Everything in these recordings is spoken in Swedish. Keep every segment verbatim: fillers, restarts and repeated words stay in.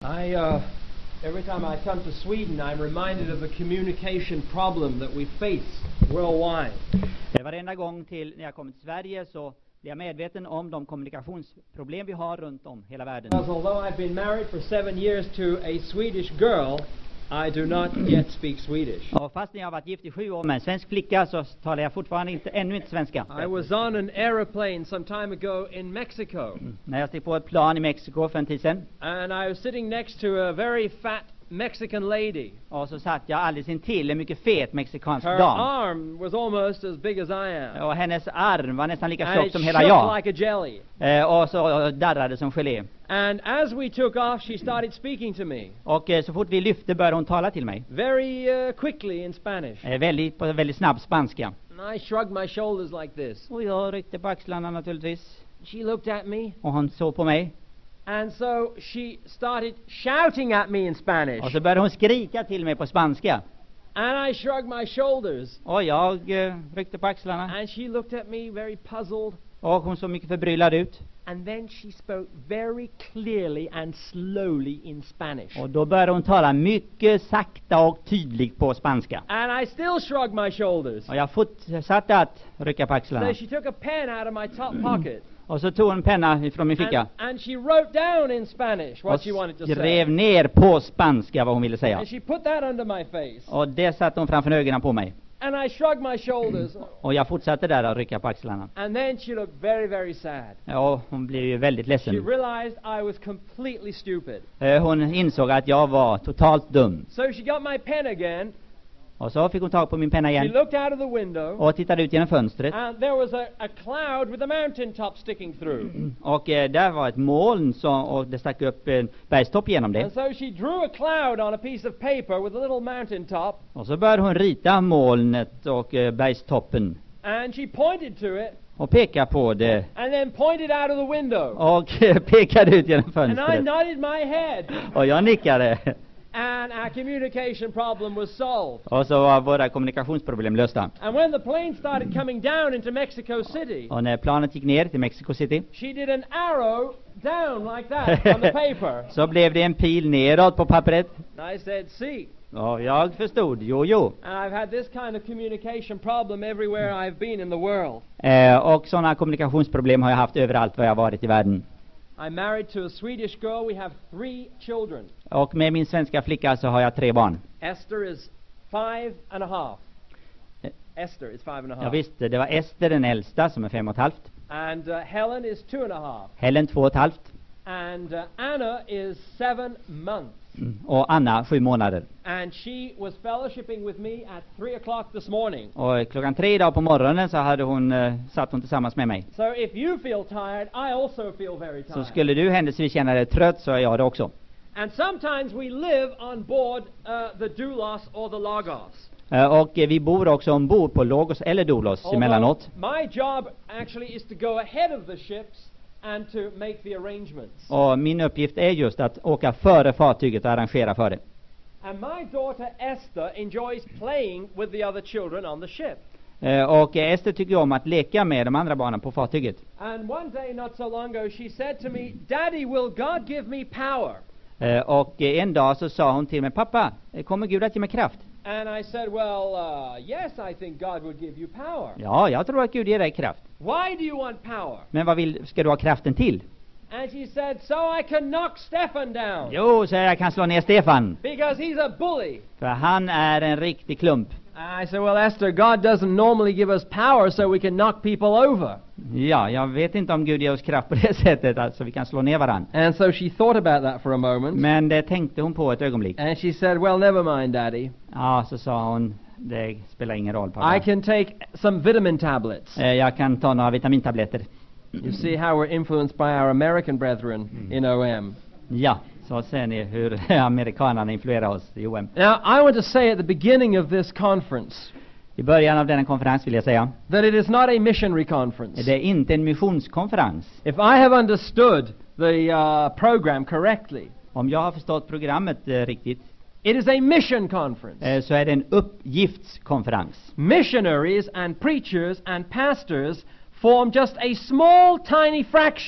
I, uh, every time I come to Sweden, I'm reminded of the communication problem that we face worldwide. Varenda gång till när jag kommer till Sverige så blir jag medveten om de kommunikationsproblem vi har runt om hela världen. Because although I've been married for seven years to a Swedish girl, I do not yet speak Swedish. Och fast jag har varit gift i sju år med en svensk flicka så talar jag fortfarande inte, ännu inte svenska. I was on an aeroplane some time ago in Mexico. Mm. När jag steg på ett plan i Mexiko för en tid sedan. And I was sitting next to a very fat Mexican lady. Och så satt jag alldeles intill en mycket fet mexikansk Her dam. arm was almost as big as I am. Och hennes arm var nästan lika And tjock it som hela shook jag. like a jelly. Eh, och så darrade som gelé. And as we took off, she started speaking to me. Och eh, så fort vi lyfte började hon tala till mig. Very uh, quickly in Spanish. Eh, väldigt, på väldigt snabb spanska. And I shrugged my shoulders like this. Och jag ryckte på axlarna naturligtvis. She looked at me. Och hon såg på mig. And so she started shouting at me in Spanish. Och så började hon skrika till mig på spanska. And I shrugged my shoulders. Och jag eh, ryckte på axlarna. And she looked at me very puzzled. Och hon såg mycket förbryllad ut. And then she spoke very clearly and slowly in Spanish. Och då började hon tala mycket sakta och tydligt på spanska. And I still shrugged my shoulders. Och jag fortsatte att rycka på axlarna. So she took a pen out of my top pocket. Och så tog hon en penna ifrån min ficka. And, and she wrote down in Spanish what Och she wanted to say. skrev ner på spanska vad hon ville säga. And she put that under my face. Och det satte hon framför ögonen på mig. And I shrugged my shoulders. Och jag fortsatte där att rycka på axlarna. And then she looked very, very sad. Ja, hon blev ju väldigt She ledsen. realized I was completely stupid. Eh, Hon insåg att jag var totalt dum. So she got my pen again. Och så fick hon tag på min penna She igen. looked out of the window. Och tittade ut genom fönstret. And there was a, a cloud with a mountain top sticking through. Och eh, där var ett moln som, och det stack upp en bergstopp genom det. And so she drew a cloud on a piece of paper with a little mountain top. Och så började hon rita molnet och eh, bergstoppen. And she pointed to it. Och peka på det. And then pointed out of the window. Och eh, pekade ut genom And I fönstret. nodded my head. Och jag nickade. And our communication problem was solved. Och så var våra kommunikationsproblem lösta. And when the plane started coming down into Mexico City, Och när planet gick ner till Mexico City, she did an arrow down like that on the paper. så blev det en pil neråt på pappret. And I said, see. Och jag förstod, jo jo. And I've had this kind of communication problem everywhere I've been in the world. Eh, och sådana kommunikationsproblem har jag haft överallt var jag varit i världen. I'm married to a Swedish girl. We have three children. Och med min svenska flicka så har jag tre barn. Esther is five and a half. Eh. Esther is five and a half. Jag visste, det var Ester den äldsta som är fem och ett halvt. And uh, Helen is two and a half. Helen två och ett halvt. And uh, Anna is seven months. Mm. Och Anna sju månader. And she was fellowshipping with me at three o'clock this morning. Och klockan tre idag på morgonen så hade hon uh, satt hon tillsammans med mig. So if you feel tired, I also feel very tired. Så skulle du händelsevis känna dig trött så är jag det också. And sometimes we live on board uh, the doulos or the logos. Uh, och uh, vi bor också ombord på Logos eller Doulos emellanåt. My job actually is to go ahead of the ships and to make the arrangements. Och min uppgift är just att åka före fartyget och arrangera för det. And my daughter Esther enjoys playing with the other children on the ship. Uh, och uh, Ester tycker om att leka med de andra barnen på fartyget. And one day not so long ago she said to me, "Daddy, will God give me power?" Uh, och uh, en dag så sa hon till mig, pappa, kommer Gud att ge mig kraft? And I said, well, uh, yes, I think God would give you power. Ja, jag tror att Gud ger dig kraft. Why do you want power? Men vad vill, ska du ha kraften till? And she said, so I can knock Stefan down. Jo, så jag kan slå ner Stefan. Because he's a bully. För han är en riktig klump. I said, well, Esther, God doesn't normally give us power so we can knock people over. Ja, jag vet inte om Gud ger oss kraft på det sättet, alltså vi kan slå ner varann. And so she thought about that for a moment. Men det tänkte hon på ett ögonblick. And she said, well, never mind, Daddy. Ja, så sa hon, det spelar ingen roll, pappa. I can take some vitamin tablets. Eh, Jag kan ta några vitamintabletter. You see how we're influenced by our American brethren in O M. Ja, så ser ni hur amerikanerna influerar oss i O M. Now, I want to say at the beginning of this conference I början av denna konferens vill jag säga that it is not a missionary conference. det är inte en missionskonferens. If I have understood the uh, program correctly, Om jag har förstått programmet eh, riktigt, it is a mission conference. eh, så är det en uppgiftskonferens. Missionaries and preachers and pastors form just a small, tiny fraction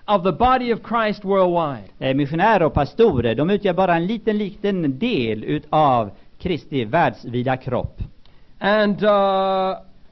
of the body of Christ worldwide. Eh, missionärer och pastorer, de utgör bara en liten, liten del utav Kristi världsvida kropp. And uh,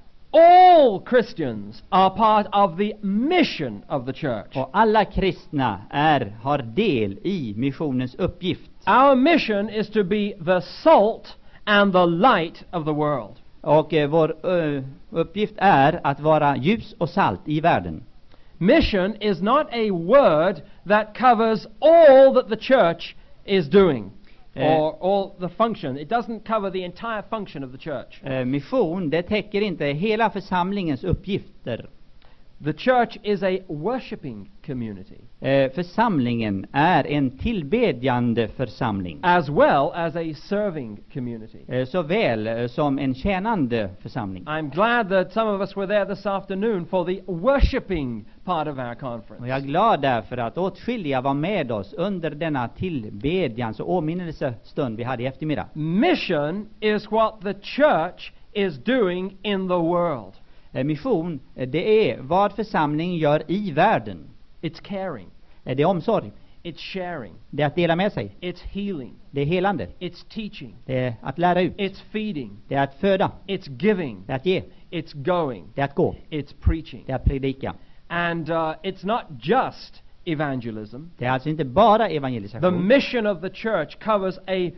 all Christians are part of the mission of the church. Och alla kristna är, har del i missionens uppgift. Our mission is to be the salt and the light of the world. Och eh, vår uh, uppgift är att vara ljus och salt i världen. Mission is not a word that covers all that the church is doing, Eh. or all the function. It doesn't cover the entire function of the church. Eh, mission, det täcker inte hela församlingens uppgifter. The church is a worshiping community, Eh, församlingen är en tillbedjande församling. as well as a serving community. Eh, såväl eh, som en tjänande församling. I'm glad that some of us were there this afternoon for the worshiping part of our Och conference. jag är glad därför att åtskilliga var med oss under denna tillbedjans och åminnelsestund vi hade i eftermiddag. Mission is what the church is doing in the world. Eh, mission, eh, det är vad församlingen gör i världen. It's caring, Eh, det är omsorg, it's sharing, det är att dela med sig, it's healing, det är helande, it's teaching, det är att lära ut, it's feeding, det är att föda, it's giving, det är att ge, it's going, det är att gå, it's preaching. det är att predika. And uh, it's not just evangelism. Det är alltså inte bara The evangelisation. mission of the church covers a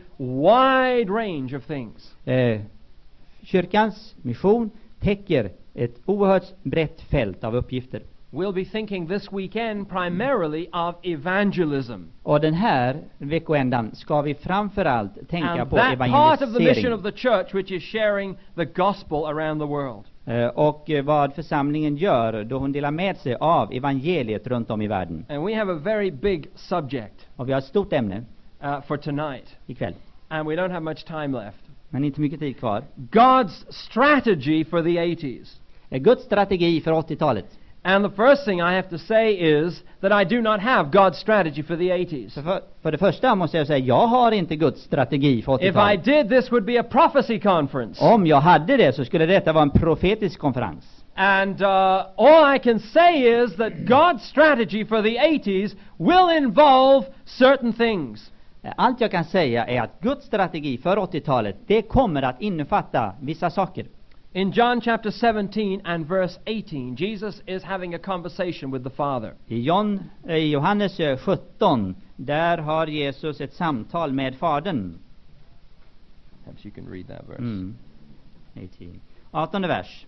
wide range of things. Eh, kyrkans mission täcker ett oerhört brett fält av uppgifter. We'll be thinking this weekend primarily of evangelism. Och den här veckoändan ska vi framförallt tänka And på that part of the mission evangelisering. of the church which is sharing the gospel around the world. Eh, och eh, vad församlingen gör då hon delar med sig av evangeliet runt om i världen. And we have a very big subject Och vi har ett stort ämne uh, for tonight. ikväll, And we don't have much time left. men inte mycket tid kvar. God's strategy for the eighties. Eh, Guds strategi för åttiotalet. And the first thing I have to say is that I do not have God's strategy for the eighties. Så för, för det första måste jag säga, jag har inte Guds strategi för If I åttiotalet. did, this would be a prophecy conference. Om jag hade det så skulle detta vara en profetisk konferens. And uh, all I can say is that God's strategy for the eighties will involve certain things. Eh, Allt jag kan säga är att Guds strategi för åttiotalet, det kommer att innefatta vissa saker. In John chapter seventeen and verse eighteen, Jesus is having a conversation with the Father. I, John, eh, i Johannes eh, sjutton, där har Jesus ett samtal med Fadern. Perhaps you can read that verse. Mm. arton. artonde vers.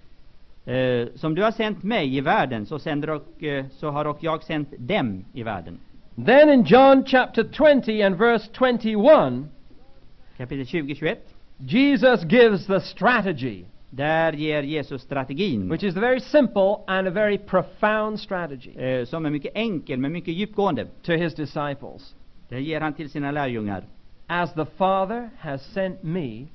Eh, som du har sänt mig i världen, så, sänder och, eh, så har och jag sänt dem i världen. Then in John chapter twenty and verse twenty-one, Kapitel tjugo tjugoett. Jesus gives the strategy, Där ger Jesus strategin, which is a very simple and a very profound strategy eh, som är mycket enkel men mycket djupgående. to his disciples. Det ger han till sina lärjungar. As the Father has sent me,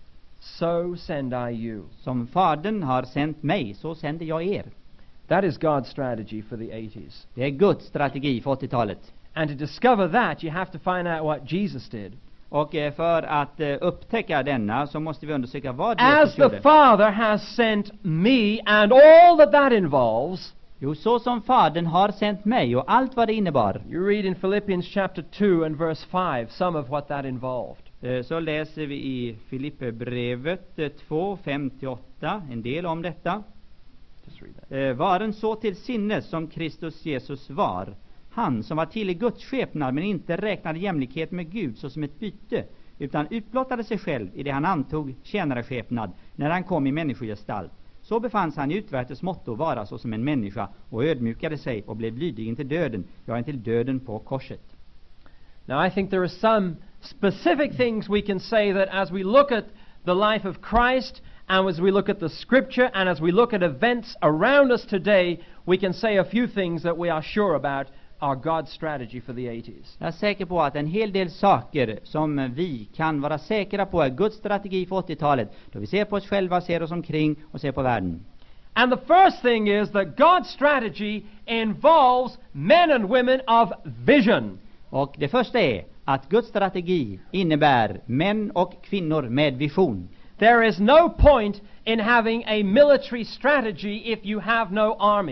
so send I you. Som Fadern har sänt mig, så sänder jag er. That is God's strategy for the eighties. Det är Guds strategi för åttiotalet. And to discover that, you have to find out what Jesus did. Och eh, för att eh, upptäcka denna så måste vi undersöka vad As Jesus the gjorde. Father has sent me and all that that involves, Jo, så som Fadern har sänt mig och allt vad det innebar. you read in Philippians chapter two and verse five some of what that involved. Eh, så läser vi i Filipperbrevet eh, två, fem till åtta en del om detta. Just read that. Eh, varen så till sinnes som Kristus Jesus var, han som var till i Guds skepnad men inte räknade jämlikhet med Gud såsom ett byte, utan utblottade sig själv i det han antog tjänareskepnad när han kom i människogestalt. Så befanns han i utvärtes motto vara såsom en människa och ödmjukade sig och blev lydig intill döden, ja intill döden på korset. Now I think there are some specific things we can say that as we look at the life of Christ and as we look at the scripture and as we look at events around us today, we can say a few things that we are sure about are God's strategy for the eighties. Jag är säker på att en hel del saker som vi kan vara säkra på är Guds strategi för åttiotalet, då vi ser på oss själva, ser oss omkring och ser på världen. And the first thing is that God's strategy involves men and women of vision. Och det första är att Guds strategi innebär män och kvinnor med vision. There is no point in having a military strategy if you have no army.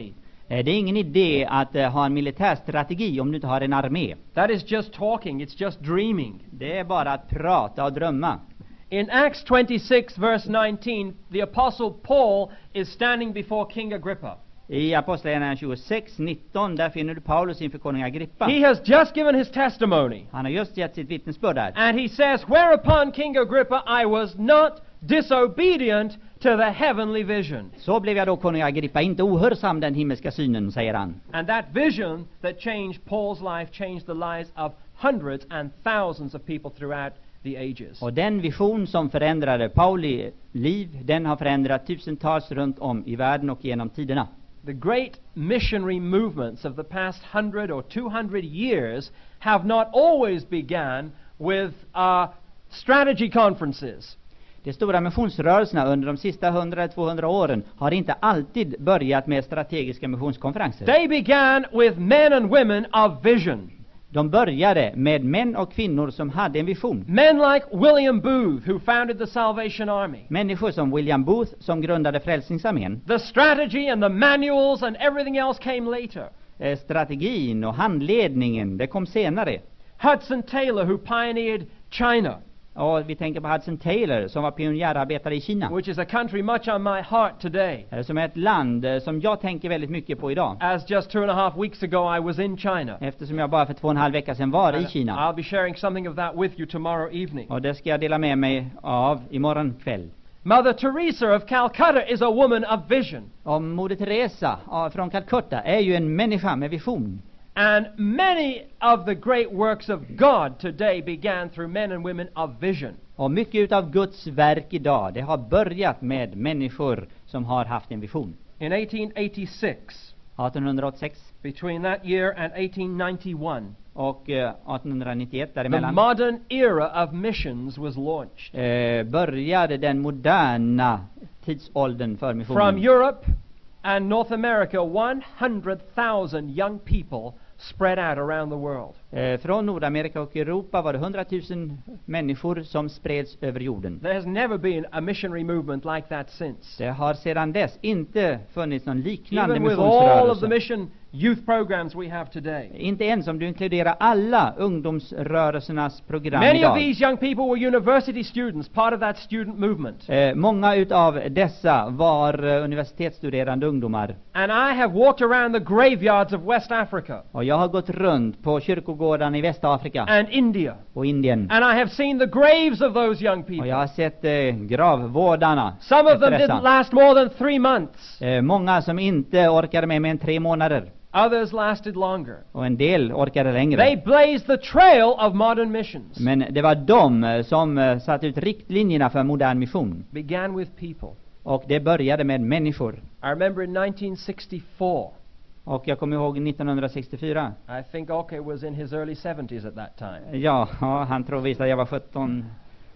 Eh, Det är ingen idé att eh, ha en militär strategi om du inte har en armé. That is just talking, it's just dreaming. Det är bara att prata och drömma. In Acts twenty-six, verse nineteen, the Apostle Paul is standing before King Agrippa. I Apostlagärningarna tjugosex nitton där finner du Paulus inför konung Agrippa. He has just given his testimony. Han har just gett sitt vittnesbörd där. And he says, whereupon King Agrippa, I was not disobedient to the heavenly vision. Så blev jag då konung Agrippa, inte ohörsam den himmelska synen, säger han. And that vision that changed Paul's life changed the lives of hundreds and thousands of people throughout the ages. Och den vision som förändrade Pauli liv, den har förändrat tusentals runt om i världen och genom tiderna. The great missionary movements of the past hundred or two hundred years have not always begun with uh, strategy conferences. De stora missionsrörelserna under de sista hundra eller tvåhundra åren har inte alltid börjat med strategiska missionskonferenser. They began with men and women of vision. De började med män och kvinnor som hade en vision. Men like William Booth, who founded the Salvation Army. Människor som William Booth som grundade Frälsningsarmén. The strategy and the manuals and everything else came later. Eh, strategin och handledningen, det kom senare. Hudson Taylor, who pioneered China, Och vi tänker på Hudson Taylor som var pionjärarbetare i Kina. which is a country much on my heart today. Eh, Som är ett land eh, som jag tänker väldigt mycket på idag. As just two and a half weeks ago I was in China. Eftersom jag bara för två och en halv vecka sedan var i And Kina. I'll be sharing something of that with you tomorrow evening. Och det ska jag dela med mig av imorgon kväll. Mother Teresa of Calcutta is a woman of vision. Och Moder Teresa ja, från Calcutta är ju en människa med vision. And many of the great works of God today began through men and women of vision. Och mycket utav Guds verk idag, det har börjat med människor som har haft en vision. In eighteen eighty-six, artonhundraåttiosex between that year and eighteen ninety-one, och eh, artonhundranittioett the däremellan modern era of missions was launched. eh, började den moderna tidsåldern för From missionen. Europe and North America, one hundred thousand young people spread out around the world. Eh, från Nordamerika och Europa var det hundratusen människor som spreds över jorden. There has never been a missionary movement like that since. Det har sedan dess inte funnits någon liknande Even with all of the missionsrörelse. mission youth programs we have today. Inte ens om du inkluderar alla ungdomsrörelsernas program Many of idag. these young people were university students, part of that student movement. Eh, många utav dessa var eh, universitetsstuderande ungdomar. And I have walked around the graveyards of West Africa Och jag har gått runt på kyrkogårdarna i Västafrika and India. och Indien. And I have seen the graves of those young Och people. jag har sett eh, gravvårdarna Some of efter them dessa. didn't last more than three months. Eh, många som inte orkade med mer än tre månader. Others lasted longer. Och en del orkade längre. They blazed the trail of modern missions. Men det var de eh, som eh, satte ut riktlinjerna för modern mission. Began with people. Och det började med människor. I remember in nineteen sixty-four, Och jag kommer ihåg nittonhundrasextiofyra. I think Oke was in his early seventies at that time. Ja, ja, han tror visst att jag var sjutton.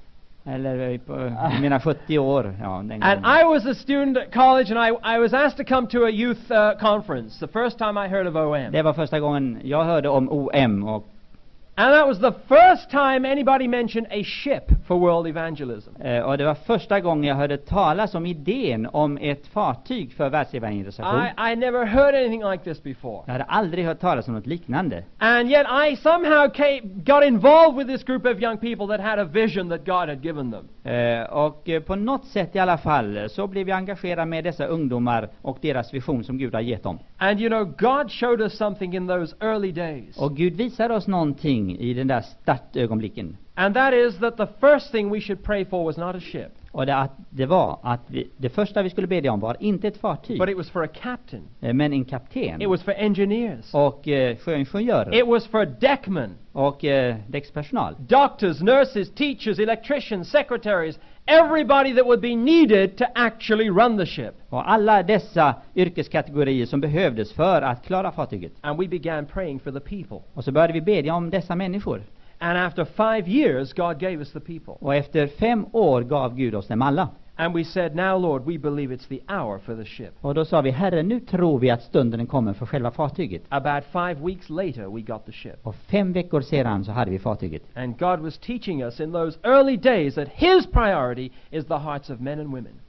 Eller eh, på mina sjuttio år. Ja, den And gången. I was a student at college, and I, I was asked to come to a youth uh, conference, the first time I heard of O M. Det var första gången jag hörde om O M. Och And that was the first time anybody mentioned a ship for world evangelism. Eh, och det var första gången jag hörde talas om idén om ett fartyg för världsevangelisation. I, I never heard anything like this before. Jag hade aldrig hört talas om något liknande. And yet I somehow came, got involved with this group of young people that had a vision that God had given them. Eh, och eh, på något sätt i alla fall så blev jag engagerad med dessa ungdomar och deras vision som Gud har gett dem. And you know, God showed us something in those early days. Och Gud visade oss någonting i den där startögonblicken. And that is that the first thing we should pray for was not a ship, Och det, att det var att vi, det första vi skulle bedja om var inte ett fartyg, but it was for a captain. eh, men en kapten. It was for engineers. Och eh, sjöingenjörer. It was for deckmen, Och eh, däckspersonal. doctors, nurses, teachers, electricians, secretaries, everybody that would be needed to actually run the ship. Och alla dessa yrkeskategorier som behövdes för att klara fartyget. And we began praying for the people. Och så började vi bedja om dessa människor. And after five years, God gave us the people. Och efter fem år gav Gud oss dem alla. And we said, now Lord, we believe it's the hour for the ship. Och då sa vi, Herre, nu tror vi att stunden kommer för själva fartyget. About five weeks later, we got the ship. Och fem veckor sedan så hade vi fartyget. And God was teaching us in those early days that His priority is the hearts of men and women.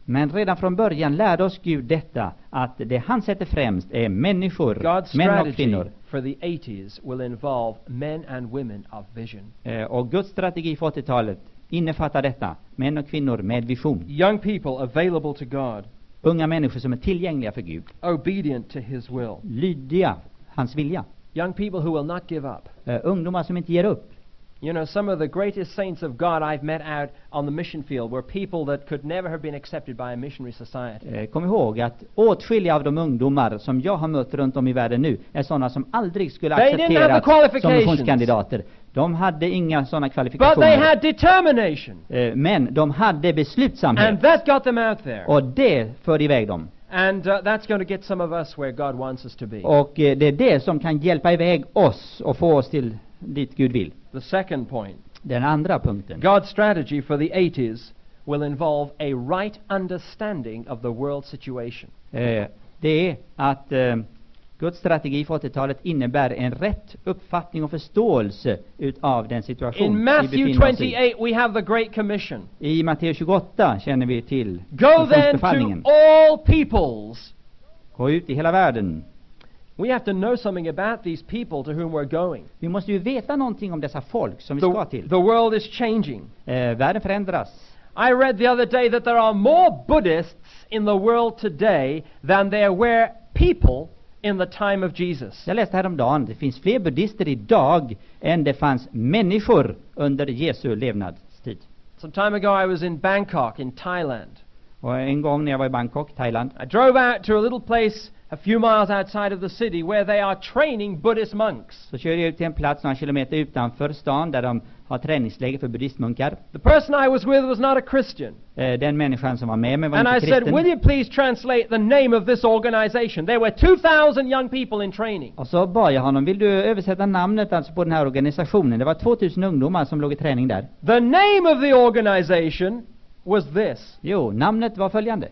Men redan från början lärde oss Gud detta, att det han sätter främst är människor, God's män och strategy kvinnor. for the eighties will involve men and women of vision. Eh, och Guds strategi för åttiotalet innefattar detta, män och kvinnor med vision. Young people available to God, Unga människor som är tillgängliga för Gud, obedient to His will. lydiga hans vilja. Young people who will not give up. Eh, ungdomar som inte ger upp. You know, some of the greatest saints of God I've met out on the mission field were people that could never have been accepted by a missionary society. Eh, kom ihåg att åtskilliga av de ungdomar som jag har mött runt om i världen nu är sådana som aldrig skulle They didn't have the accepteras som qualifications. missionskandidater. De hade inga sådana But they kvalifikationer. had determination. Eh, men de hade beslutsamhet. And that got them out there. Och det förde iväg dem. And uh, that's going to get some of us where God wants us to be. Och eh, det är det som kan hjälpa iväg oss och få oss till dit Gud vill. The second point. Den andra punkten. God's strategy for the eighties will involve a right understanding of the world situation. Eh, det är att eh, Guds strategi för åttiotalet innebär en rätt uppfattning och förståelse utav den situation In vi Matthew befinner oss i. twenty-eight, we have the Great Commission. I Matteus tjugoåtta känner vi till Go then to missionsbefallningen. all peoples. Gå ut i hela världen. We have to know something about these people to whom we're going. Vi måste ju veta någonting om dessa folk som vi The, ska till. the world is changing. Eh, världen förändras. I read the other day that there are more Buddhists in the world today than there were people in the time of Jesus. Jag läste häromdagen, det finns fler buddhister idag än det fanns människor under Jesu levnadstid. Some time ago I was in Bangkok in Thailand. Och en gång när jag var i Bangkok, Thailand, I drove out to a little place a few miles outside of the city where they are training Buddhist monks. så körde jag ut till en plats några kilometer utanför stan där de har träningsläger för buddhistmunkar. The person I was with was not a Christian. Eh, den människan som var med mig var And I inte said, kristen. will you please translate the name of this organization? There were two thousand young people in training. Och så bad jag honom, vill du översätta namnet alltså på den här organisationen? Det var tvåtusen ungdomar som låg i träning där. The name of the organization was this. Jo, namnet var följande.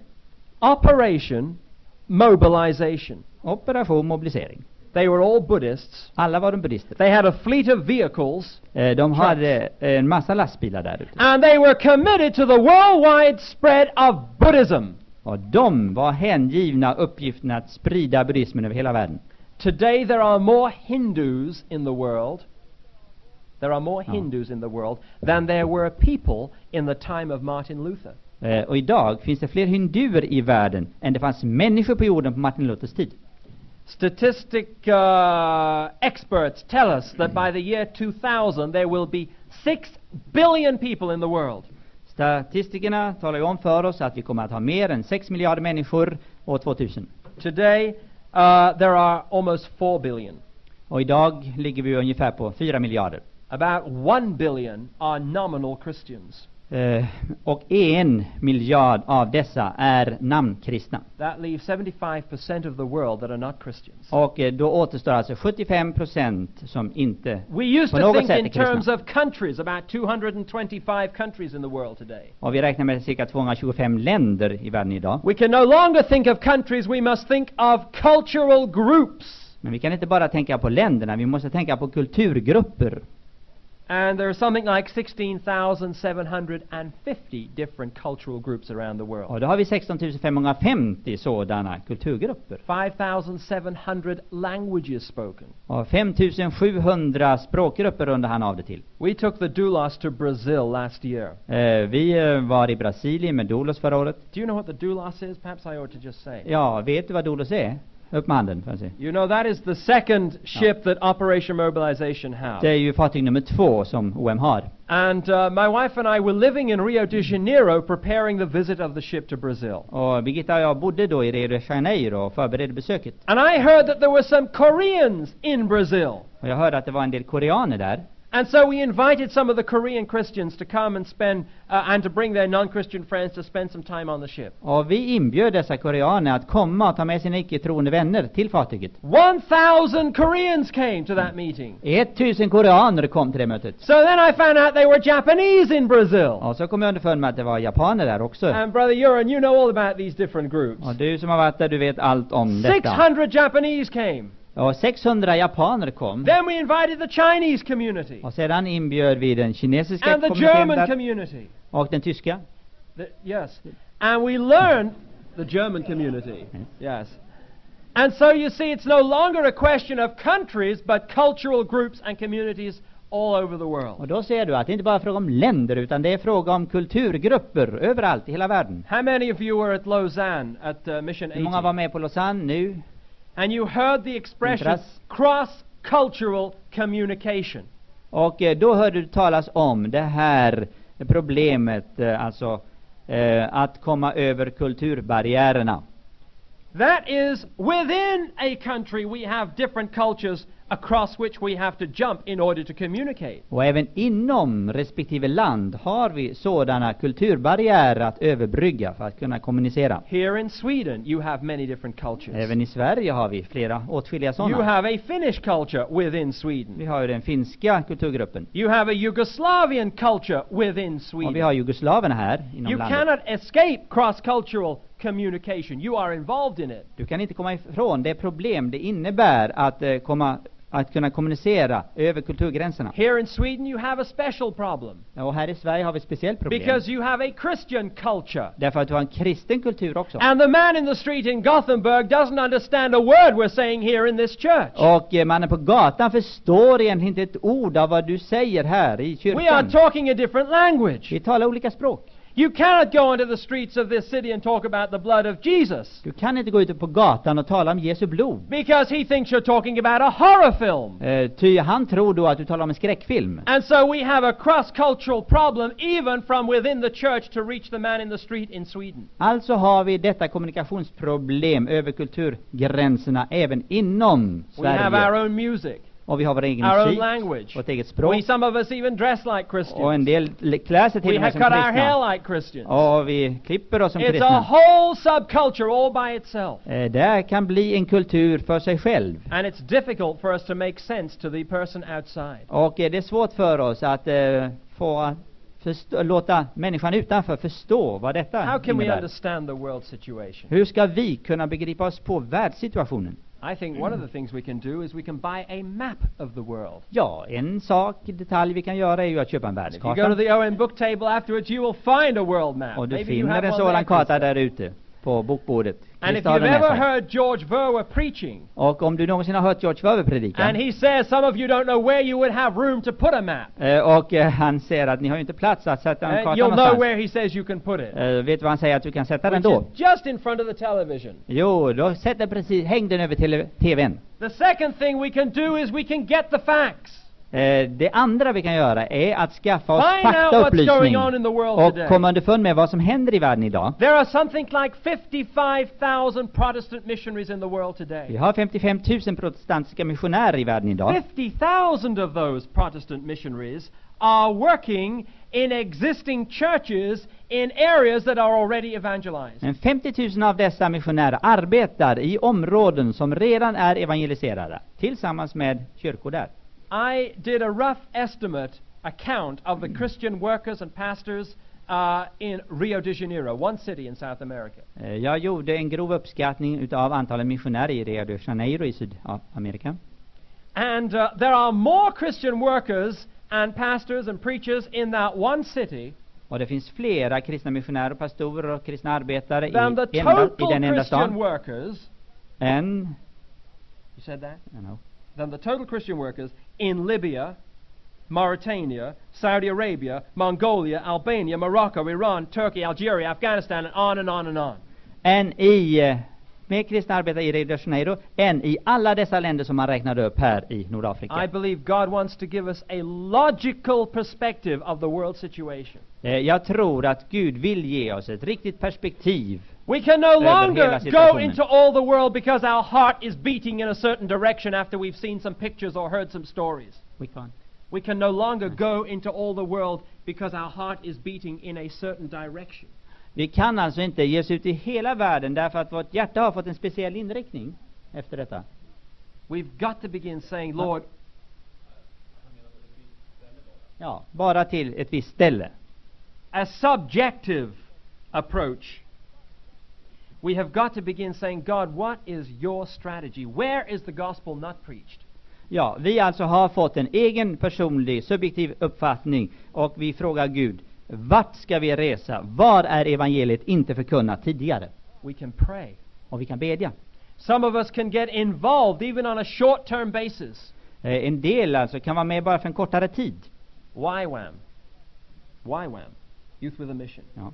Operation Mobilization. Operation mobilisering. They were all Buddhists. Alla var de buddhister. They had a fleet of vehicles. Eh, de Trucks. hade en massa lastbilar där ute. And they were committed to the worldwide spread of Buddhism. Och de var hängivna uppgiften att sprida buddhismen över hela världen. Today there are more Hindus in the world. There are more Ja. Hindus in the world than there were people in the time of Martin Luther. Eh, och idag finns det fler hinduer i världen än det fanns människor på jorden på Martin Luthers tid. Statistic uh, experts tell us that by the year two thousand there will be six billion people in the world. Statistikerna talar ju om för oss att vi kommer att ha mer än sex miljarder människor år tvåtusen. Today uh, there are almost four billion. Och idag ligger vi ungefär på fyra miljarder. About one billion are nominal Christians. Eh, och en miljard av dessa är namnkristna. That leaves seventy-five percent of the world that are not Christians. Och eh, då återstår alltså sjuttiofem procent som inte We used på to något think sätt in är kristna. terms of countries, about two hundred twenty-five countries in the world today. Och vi räknar med cirka tvåhundratjugofem länder i världen idag. We can no longer think of countries, we must think of cultural groups. Men vi kan inte bara tänka på länderna, vi måste tänka på kulturgrupper. And there are something like sixteen thousand seven hundred fifty different cultural groups around the world. Och då har vi sexton tusen femhundrafemtio sådana kulturgrupper. five thousand seven hundred languages spoken. Och fem tusen sjuhundra språkgrupper rundar han av det till. We took the doulas to Brazil last year. Eh, vi eh, var i Brasilien med doulos förra året. Do you know what the doulas is? Perhaps I ought to just say. Ja, vet du vad doulos är? Upp med handen för att se. You know, that is the second ship that Operation Mobilization has. Det är ju fartyg nummer två som O M har. And uh, my wife and I were living in Rio de Janeiro preparing the visit of the ship to Brazil. Och Birgitta och jag bodde då i Rio de Janeiro och förberedde besöket. And I heard that there were some Koreans in Brazil. Och jag hörde att det var en del koreaner där. And so we invited some of the Korean Christians to come and spend, uh, and to bring their non-Christian friends to spend some time on the ship. Och vi inbjöd dessa koreaner att komma och ta med sina icke-troende vänner till fartyget. One thousand Koreans came to that meeting. Ett tusen koreaner kom till det mötet. So then I found out they were Japanese in Brazil. Och så kom jag underfund med att det var japaner där också. And Brother Euron, you know all about these different groups. Och du som har varit där, du vet allt om six detta. hundred Japanese came. Och sexhundra japaner kom. Then we invited the Chinese community. Och sedan inbjöd vi den kinesiska And the kommuniteten German där, community. och den tyska. The, yes. And we learn the German community. Yes. And so you see, it's no longer a question of countries, but cultural groups and communities all over the world. Och då ser du att det inte bara är fråga om länder, utan det är fråga om kulturgrupper överallt i hela världen. How many of you were at Lausanne at uh, Mission Hur många var eighty? med på Lausanne nu? And you heard the expression Intras. cross-cultural communication. Och eh, då hörde du talas om det här problemet, eh, alltså eh, att komma över kulturbarriärerna. That is, within a country we have different cultures across which we have to jump in order to communicate. Och även inom respektive land har vi sådana kulturbarriärer att överbrygga för att kunna kommunicera. Here in Sweden you have many different cultures. Även i Sverige har vi flera åtskilliga You sådana. have a Finnish culture within Vi Sweden. har ju den finska kulturgruppen. You have a Yugoslavian culture within Och vi Sweden. har jugoslaverna här inom You landet. cannot escape cross-cultural communication. You are involved in it. Du kan inte komma ifrån det problem det innebär att eh, komma att kunna kommunicera över kulturgränserna. Here in Sweden you have a special problem Och här i Sverige har vi ett speciellt problem. because you have a Christian culture. Därför att du har en kristen kultur också. And the man in the street in Gothenburg doesn't understand a word we're saying here in this church. Och eh, mannen på gatan förstår egentligen inte ett ord av vad du säger här i We are kyrkan. talking a different language. Vi talar olika språk. You cannot go into the streets of this city and talk about the blood of Jesus Du kan inte gå ut på gatan och tala om Jesu blod. because he thinks you're talking about a horror film. Eh, ty han tror då att du talar om en skräckfilm. And so we have a cross-cultural problem even from within the church to reach the man in the street in Sweden. Alltså har vi detta kommunikationsproblem över kulturgränserna även inom We have our Sverige. own music, Och vi har vår egen our own musik, language. vårt eget We, språk. some of us even dress like Och en Christians. del l- klär sig till We och have med som cut our kristna. hair like Christians. Och vi klipper oss som It's a kristna. whole subculture all by itself. Eh, det kan bli en kultur för sig själv. And it's difficult for us to make sense to the person outside. Och eh, det är svårt för oss att eh, få förstå, låta människan utanför förstå vad detta How can we innebär. understand the world situation? Hur ska vi kunna begripa oss på världssituationen? I think one of the things we can do is we can buy a map of the world. Ja, en sak, detalj vi kan göra är ju att köpa en If you go to världskarta. the O M book table afterwards, you will find a world map. Och du Maybe you finner have en one sådan there, karta Krista. där ute på bokbordet. And if Krista har you've den med ever sig. heard George Verwer preaching, Och om du någonsin har hört George Verwer predika, and he says some of you don't know where you would have room to put a map, eh, och eh, han säger att ni har ju inte plats att sätta en uh, karta you'll know någonstans. where he says you can put it. Eh, vet du vad han säger att du kan sätta den Which då? is just in front of the television. Jo, då sätter precis, häng den över tele- tvn. The second thing we can do is we can get the facts. Eh, det andra vi kan göra är att skaffa oss Find out what's faktaupplysning going on in the world och today. komma underfund med vad som händer i världen idag. There are something like fifty-five thousand Protestant missionaries in the world Vi today. har femtiofem tusen protestantiska missionärer i världen idag. fifty thousand of those Protestant missionaries are working in existing churches in areas that are already evangelized. Men femtio tusen av dessa missionärer arbetar i områden som redan är evangeliserade tillsammans med kyrkor där. I did a rough estimate account of the Christian workers and pastors uh, in Rio de Janeiro, one city in South America. Eh, Jag gjorde en grov uppskattning utav antalet missionärer i Rio de Janeiro i Sydamerika. And uh, there are more Christian workers and pastors and preachers in that one city Och det finns flera kristna missionärer, pastorer och kristna arbetare i, than the enda, i total den enda Christian stan workers. än, You said that? you know, Than the total Christian workers in Libya, Mauritania, Saudi Arabia, Mongolia, Albania, Morocco, Iran, Turkey, Algeria, Afghanistan, and on and on and on. än i eh, mer kristna arbetare i Rio de Janeiro än i alla dessa länder som man räknade upp här i Nordafrika. I believe God wants to give us a logical perspective of the world situation. Eh, Jag tror att Gud vill ge oss ett riktigt perspektiv. We can no Över hela longer go situationen. into all the world because our heart is beating in a certain direction after we've seen some pictures or heard some stories. We can't. We can no longer go into all the world because our heart is beating in a certain direction. Vi kan alltså inte ge oss ut i hela världen därför att vårt hjärta har fått en speciell inriktning efter detta. We've got to begin saying, Lord, Ja, bara till ett visst ställe. a subjective approach. We have got to begin saying, God, what is your strategy? Where is the gospel not preached? Ja, vi alltså har fått en egen personlig, subjektiv uppfattning och vi frågar Gud, Vart ska vi resa? Var är evangeliet inte förkunnat tidigare? We can pray. Och vi kan bedja. Some of us can get involved even on a short-term basis. Eh, en del alltså kan vara med bara för en kortare tid. Y WAM. Y WAM. Youth with a Mission. Ja.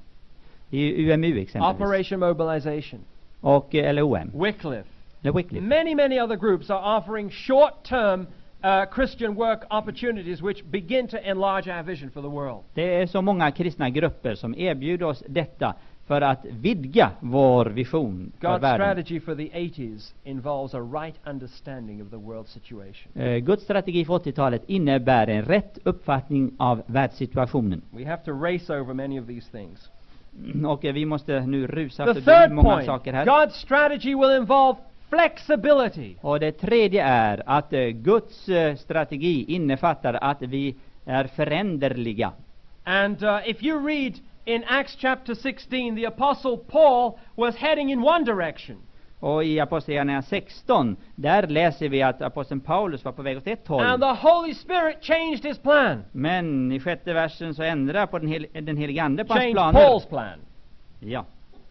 I U M U exempelvis. Operation Mobilization. Och, eller O M. Wycliffe. Eller Wycliffe. Many, many other groups are offering short-term uh, Christian work opportunities which begin to enlarge our vision for the world. Det är så många kristna grupper som erbjuder oss detta för att vidga vår vision för God's världen. strategy for the eighties involves a right understanding of the world situation. Eh, Guds strategi för åttiotalet innebär en rätt uppfattning av världssituationen. We have to race over many of these things. Och eh, vi måste nu rusa The efter third många point, saker här. God's strategy will involve flexibility. Och det tredje är att eh, Guds eh, strategi innefattar att vi är föränderliga. And uh, if you read in Acts chapter sixteen, the apostle Paul was heading in one direction. Och i Apostlagärningarna sexton, där läser vi att aposteln Paulus var på väg åt ett håll. And the Holy Spirit changed his plan. Men i sjätte versen så ändrar på den, hel den helige ande på hans Changed planer. Paul's plan. Ja.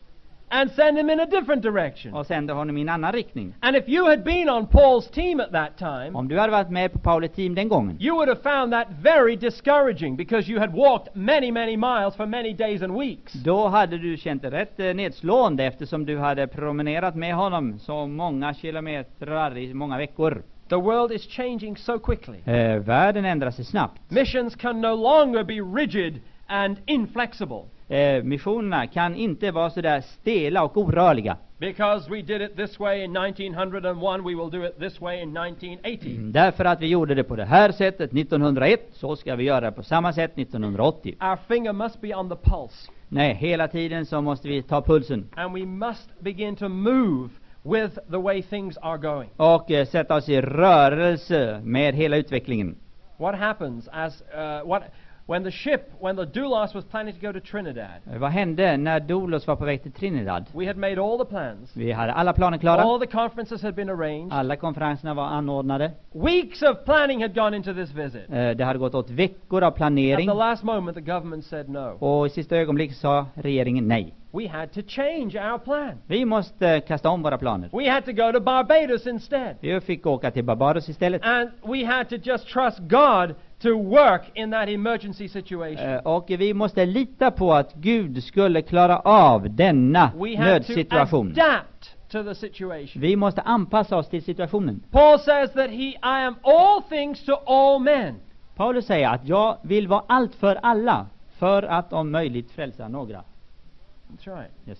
And send him in a different direction. Och sände honom i en annan riktning. And if you had been on Paul's team at that time, Om du hade varit med på Paulus team den gången, you would have found that very discouraging because you had walked many, many miles for many days and weeks. då hade du känt det rätt eh, nedslående eftersom du hade promenerat med honom så många kilometer i många veckor. The world is changing so quickly. Eh, världen ändrar sig snabbt. Missions can no longer be rigid and inflexible. Eh, missionerna kan inte vara så där stela och orörliga. Because we did it this way in nineteen oh one, we will do it this way in nineteen eighty. Mm, därför att vi gjorde det på det här sättet nittonhundraett, så ska vi göra det på samma sätt nittonhundraåttio. Our finger must be on the pulse. Nej, hela tiden så måste vi ta pulsen. And we must begin to move with the way things are going. Och eh, sätta oss i rörelse med hela utvecklingen. What happens as uh, what when the ship when the Doulos was planning to go to Trinidad? Eh, vad hände när Doulos var på väg till Trinidad? We had made all the plans. Vi hade alla planer klara. All the conferences had been arranged. Alla konferenserna var anordnade. Weeks of planning had gone into this visit. Eh, det hade gått åt veckor av At planering. the last moment, the government said no. Och i sista ögonblick sa regeringen nej. We had to change our plan. Vi måste kasta om våra planer. We had to go to Barbados instead. Vi fick åka till Barbados istället. And we had to just trust God to work in that emergency situation. Eh, och vi måste lita på att Gud skulle klara av denna We had to nödsituation. adapt to the situation. Vi måste anpassa oss till situationen. Paul says that he, I am all things to all men. Paulus säger att jag vill vara allt för alla, för att om möjligt frälsa några. That's right. Yes.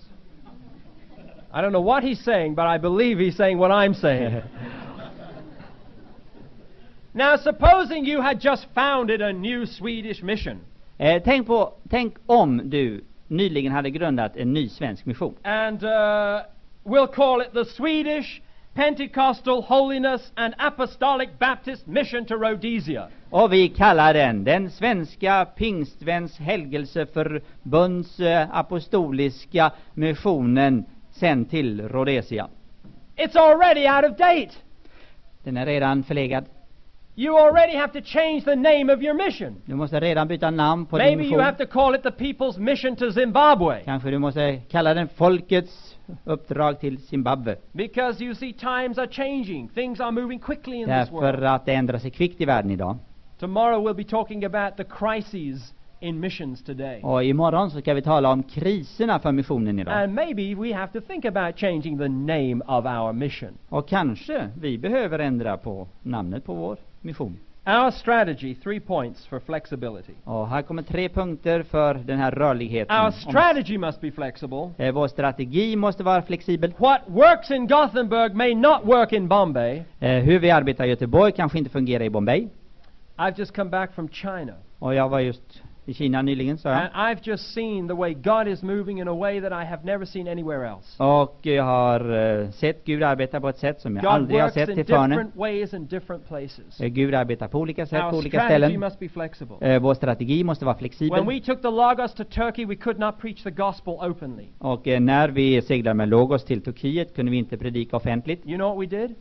I don't know what he's saying, but I believe he's saying what I'm saying. Now, supposing you had just founded a new Swedish mission, Eh, tänk på, tänk om du nyligen hade grundat en ny svensk mission. and uh, we'll call it the Swedish Pentecostal Holiness and Apostolic Baptist Mission to Rhodesia. Och vi kallar den den svenska pingstväns helgelseförbunds eh, apostoliska missionen sen till Rhodesia. It's already out of date. Den är redan förlegad. You already have to change the name of your mission. Du måste redan byta namn på din Maybe you mission. have to call it the People's Mission to Zimbabwe. Kanske du måste kalla den folkets uppdrag till Zimbabwe. Because you see, times are changing. Things are moving quickly in this Därför world. att det ändrar sig kvickt i världen idag. Tomorrow we'll be talking about the crises in missions today. Och imorgon så ska vi tala om kriserna för missionen idag. And maybe we have to think about changing the name of our mission. Och kanske vi behöver ändra på namnet på vår mission. Our strategy, three points for flexibility. Och här kommer tre punkter för den här rörligheten. Our Om- strategy must be flexible. eh, vår strategi måste vara flexibel. What works in Gothenburg may not work in Bombay. Eh, hur vi arbetar i Göteborg kanske inte fungerar i Bombay. I've just come back from China. Och jag var just i Kina nyligen, sa jag. And I've just seen the way God is moving in a way that I have never seen anywhere else. Och jag har eh, sett Gud arbeta på ett sätt som jag God aldrig har works sett in tillförne. different ways in different places. Eh, Gud arbetar på olika sätt på Our olika strategy ställen. must be flexible. Eh, vår strategi måste vara When flexibel. we took the Logos to Turkey, we could not preach the gospel openly. Och eh, när vi seglade med Logos till Turkiet kunde vi inte predika offentligt. You know what we did?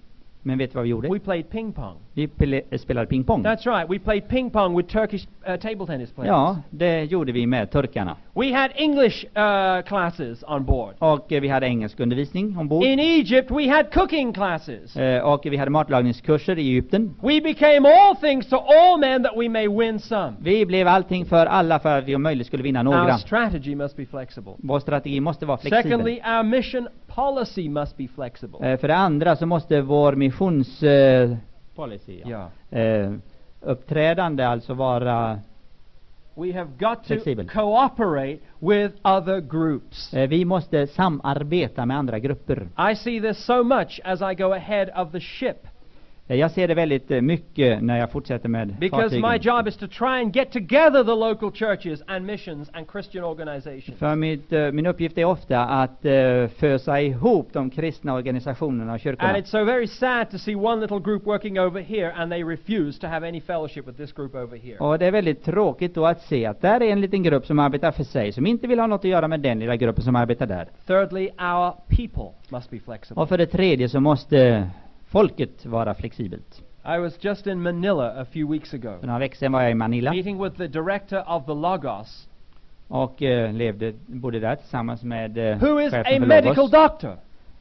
Men vet du vad vi gjorde? We played ping pong. Vi pele- spelade pingpong. That's right. We played ping pong with Turkish uh, table tennis players. Ja, det gjorde vi med turkarna. We had English uh, classes on board. Och eh, vi hade engelsk undervisning ombord. In Egypt, we had cooking classes. Eh, och vi hade matlagningskurser i Egypten. We became all things to all men that we may win some. Vi blev allting för alla för att vi om möjligt skulle vinna några. Our strategy must be flexible. Vår strategi måste vara flexibel. Secondly, our mission policy must be flexible. Eh, för det andra så måste vår missions eh, policy, ja. Yeah. eh, uppträdande alltså vara We have got to flexibel. cooperate with other groups. Eh, vi måste samarbeta med andra grupper. I see this so much as I go ahead of the ship. Eh, jag ser det väldigt eh, mycket när jag fortsätter med Because my fartygen. job is to try and get together the local churches and missions and Christian organizations. För mitt, eh, min uppgift är ofta att eh, fösa ihop de kristna organisationerna och And kyrkorna. it's so very sad to see one little group working over here and they refuse to have any fellowship with this group over here. Och det är väldigt tråkigt då att se att där är en liten grupp som arbetar för sig, som inte vill ha något att göra med den lilla gruppen som arbetar där. Thirdly, our people must be flexible. Och för det tredje så måste folket vara flexibelt. I was just in Manila a few weeks ago, För några veckor sedan var jag i Manila meeting with the director of the Logos, och eh, levde, bodde där tillsammans med eh, who is chefen a för medical Logos, doctor,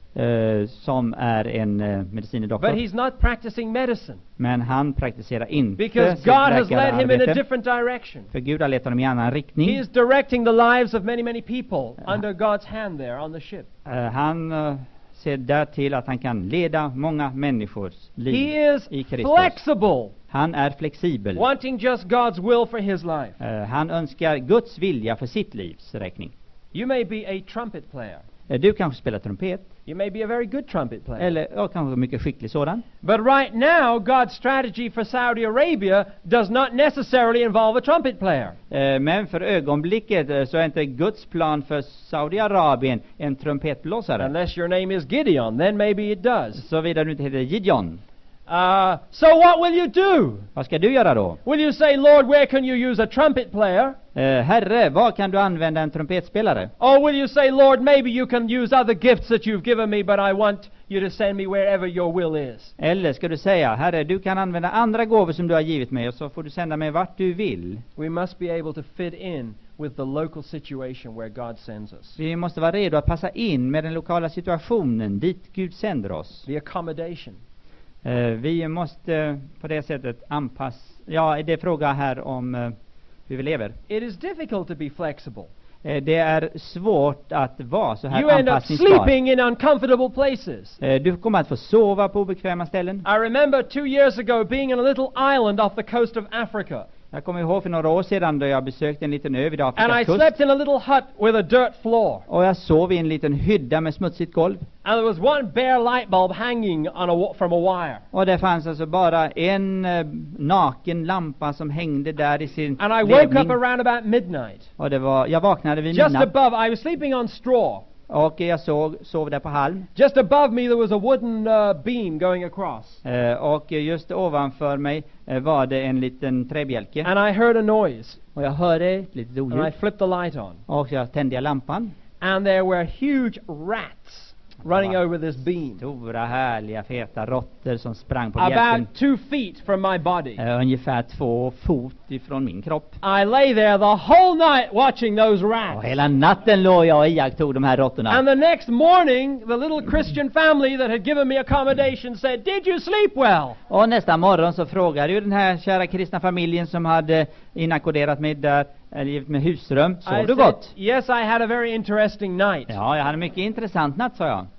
eh, som är en eh, medicine doktor. but he's not practicing medicine Men han praktiserar inte because sitt God has led him in a läkararbete. different direction. För Gud har lett honom i annan He riktning. is directing the lives of many, many people under God's hand there on the ship. Eh, han eh, ser där till att han kan leda många människors liv He is i Kristus. flexible, Han är flexibel. wanting just God's will for his life. Eh, han önskar Guds vilja för sitt livs räkning. You may be a trumpet player. Eh, du kanske spelar trumpet, You may be a very good trumpet player. eller ja, kanske mycket skicklig sådan. But right now, God's strategy for Saudi Arabia does not necessarily involve a trumpet player. Eh, men för ögonblicket eh, så är inte Guds plan för Saudiarabien en trumpetblåsare. Unless your name is Gideon, then maybe it does. Såvida du inte heter Gideon. Uh, so what will you do? Vad ska du göra då? Will you say, Lord, where can you use a trumpet player? Eh, Herre, vad kan du använda en trumpetspelare? Or will you say, Lord, maybe you can use other gifts that you've given me, but I want you to send me wherever your will is? Eller ska du säga, Herre, du kan använda andra gåvor som du har givit mig och så får du sända mig vart du vill. We must be able to fit in with the local situation where God sends us. Vi måste vara redo att passa in med den lokala situationen dit Gud sänder oss. The accommodation. Eh, vi måste på det sättet anpassa. Ja, det är fråga här om eh, hur vi lever. It is difficult to be flexible. Eh, det är svårt att vara så här You end up anpassningsbar. sleeping in uncomfortable places. Eh, du kommer att få sova på obekväma ställen. I remember two years ago being on a little island off the coast of Africa. Jag kommer ihåg för några år sedan då jag besökte en liten ö vid And I Afrikas kust. slept in a little hut with a dirt floor. Och jag sov i en liten hydda med smutsigt golv. And there was one bare light bulb hanging on a, wa- from a wire. Och det fanns alltså bara en eh, naken lampa som hängde där i sin And I woke up ledning. around about midnight. Och det var, jag vaknade vid Just midnatt. above, I was sleeping on straw. Och jag såg, sov där på halm. Just above me there was a wooden uh, beam going across. Eh, och just ovanför mig eh, var det en liten träbjälke. And I heard a noise. Och jag hörde ett litet And I oljud. flipped the light on. Och jag tände lampan. And there were huge rats running Wow. over this beam. Stora härliga feta råttor som sprang på bjälken. About two feet from my body. Eh, ungefär två fot ifrån min kropp. I lay there the whole night watching those Och rats. hela natten låg jag och iakttog de här råttorna. And the next morning, the little Christian family that had given me accommodation said, "Did you sleep well?" Och nästa morgon så frågade ju den här kära kristna familjen som hade inackorderat mig där, eller givit mig husrum, sov I du said, gott? "Yes, I had a very interesting night." Ja, jag hade en mycket intressant natt, sa jag.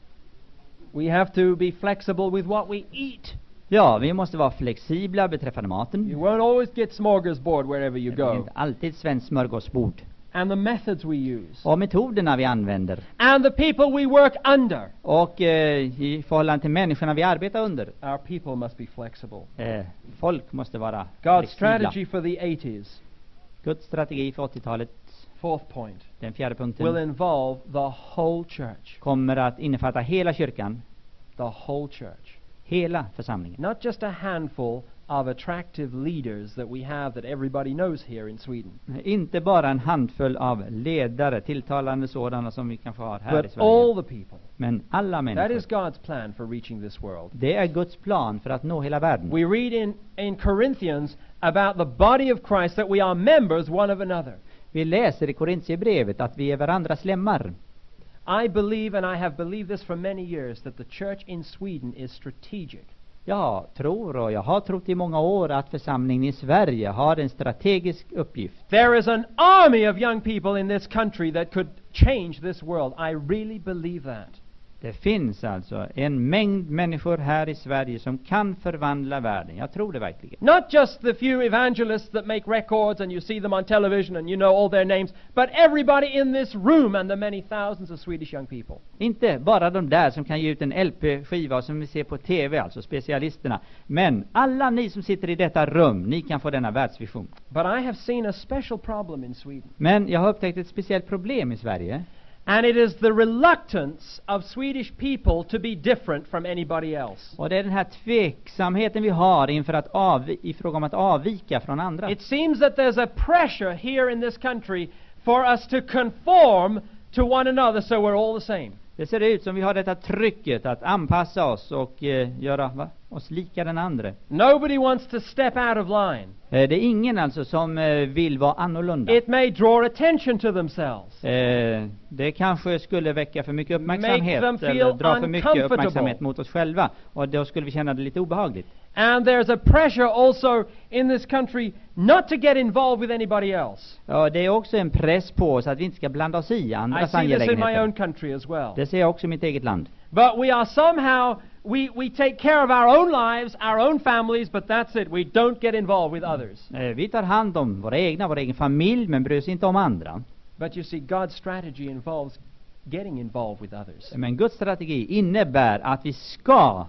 We have to be flexible with what we eat. Ja, vi måste vara flexibla beträffande You maten. won't always get smorgasbord wherever you Det är go. inte alltid svenskt smörgåsbord. And the methods we use. Och metoderna vi använder. And the people we work under. Och eh, i förhållande till människorna vi arbetar under. Our people must be flexible. Eh, folk måste vara God's flexibla. strategy for the eighties, Guds strategi för åttiotalet, fourth point, den fjärde will punkten, involve the whole church. kommer att innefatta hela kyrkan. The whole church. hela församlingen. Not just a handful of attractive leaders that we have that everybody knows here in Sweden. Inte bara en handfull av ledare, tilltalande sådana som vi kanske har här i But Sverige. all the people. Men alla That is människor. God's plan for reaching this world. Det är Guds plan för att nå hela världen. We read in, in Corinthians about the body of Christ that we are members one of another. Vi läser i Korintierbrevet att vi är varandras lemmar. I believe, and I have believed this for many years, that the church in Sweden is strategic. Jag tror och jag har trott i många år att församlingen i Sverige har en strategisk uppgift. There is an army of young people in this country that could change this world. I really believe that. Det finns alltså en mängd människor här i Sverige som kan förvandla världen. Jag tror det verkligen. Not just the few evangelists that make records and you see them on television and you know all their names, but everybody in this room and the many thousands of Swedish young people. Inte bara de där som kan ge ut en L P-skiva som vi ser på T V, alltså specialisterna. Men alla ni som sitter i detta rum, ni kan få denna världsvision. But I have seen a special problem in Sweden. Men jag har upptäckt ett speciellt problem i Sverige. And it is the reluctance of Swedish people to be different from anybody else. Och det är den här tveksamheten vi har inför att av, i fråga om att avvika från andra. It seems that there's a pressure here in this country for us to conform to one another so we're all the same. Det ser ut som vi har detta trycket att anpassa oss och eh, göra va, oss lika den andra. Nobody wants to step out of line. Eh, det är ingen alltså som eh, vill vara annorlunda. It may draw attention to themselves. Eh, det kanske skulle väcka för mycket uppmärksamhet Make them eller feel dra för mycket uncomfortable. uppmärksamhet mot oss själva. Och då skulle vi känna det lite obehagligt. And there's a pressure also in this country not to get involved with anybody else. Ja, det är också en press på oss att vi inte ska blanda oss i I andras see this in my own angelägenheter. country as well. Det ser jag också i mitt eget land. But we are somehow, we, we take care of our own lives, our own families, but that's it. We don't get involved with others. Eh, vi tar hand om våra egna, vår egen familj, men bryr oss inte om andra. But you see, God's strategy involves getting involved with others. Men Guds strategi innebär att vi ska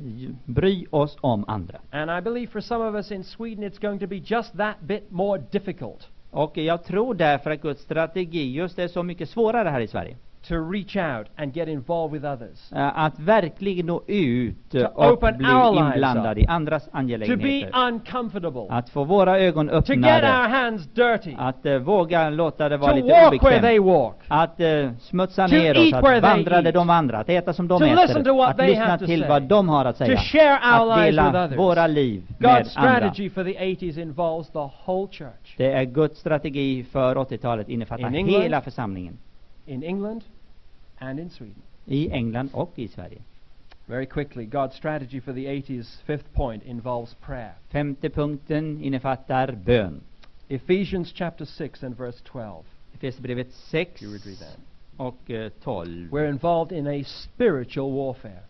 bry oss om andra. And I believe for some of us in Sweden it's going to be just that bit more difficult Och jag tror därför att Guds strategi just är så mycket svårare här i Sverige. to reach out and get involved with others. Eh, Att verkligen nå ut To och open bli our lives inblandad up. i andras To be uncomfortable. Att få våra ögon To get our öppnade. hands dirty. Att uh, våga låta det vara To lite walk where obekvämt. they walk. Att uh, smutsa To ner oss, eat where att they vandra där eat. de vandrar, att äta som de To listen to äter, what att they lyssna have to till say. vad de har att To säga, share our att lives with dela others. våra liv God's med andra. strategy for the eighties involves the whole church. Det är Guds strategi för åttiotalet, innefattar In England. hela församlingen. In England and in Sweden. I England och i Sverige. Very quickly, God's strategy for the eighties, fifth point, involves prayer. Femte punkten innefattar bön. Ephesians chapter six and verse twelve. Efesierbrevet sex You would read that. och eh, tolv. We're involved in a spiritual warfare.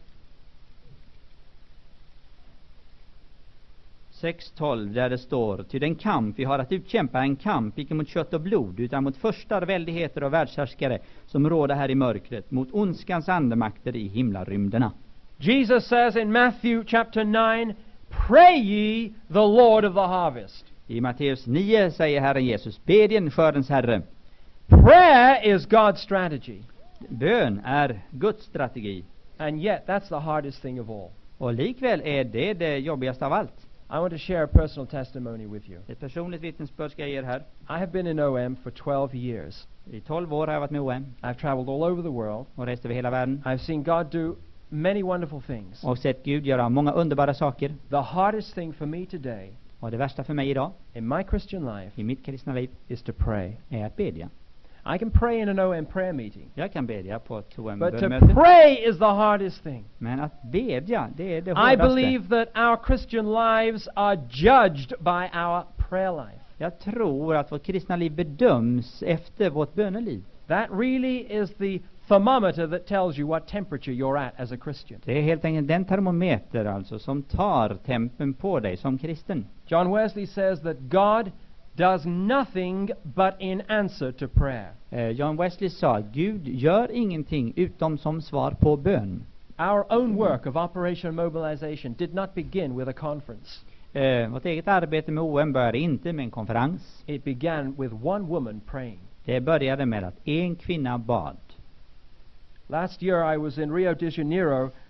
sex tolv där det står: Ty den kamp vi har att utkämpa, en kamp icke mot kött och blod, utan mot förstar, väldigheter och världshärskare som råder här i mörkret, mot ondskans andemakter i himlarymderna. Jesus says in Matthew chapter nine, pray ye the Lord of the harvest. I Matteus nio säger Herren Jesus: Bedjen skördens Herre. Prayer is God's strategy. Bön är Guds strategi. And yet, that's the hardest thing of all. Och likväl är det det jobbigaste av allt. I want to share a personal testimony with you. Ett personligt vittnesbörd ska jag ge er här. I have been in O M for twelve years. I tolv år har jag varit med O M I've traveled all over the world. och rest över hela världen I've seen God do many wonderful things. och sett Gud göra många underbara saker. The hardest thing for me today Och det värsta för mig idag, in my Christian life i mitt kristna liv, is to pray. är att bedja. I can pray in an O M prayer meeting. Jag kan bedja på ett O But to M-bönmöte. pray is the hardest thing. Men att bedja, det är det I hårdaste. believe that our Christian lives are judged by our prayer life. Jag tror att vårt kristna liv bedöms efter vårt böneliv. That really is the thermometer that tells you what temperature you're at as a Christian. Det är helt enkelt den termometer alltså som tar tempen på dig som kristen. John Wesley says that God does nothing but in answer to prayer. Eh, John Wesley sa: Gud gör ingenting utom som svar på bön. Our own work of Operation Mobilization did not begin with a conference. Eh, vårt eget arbete med O M började inte med en konferens. It began with one woman praying. Det började med att en kvinna bad. Last year I was in Rio de Janeiro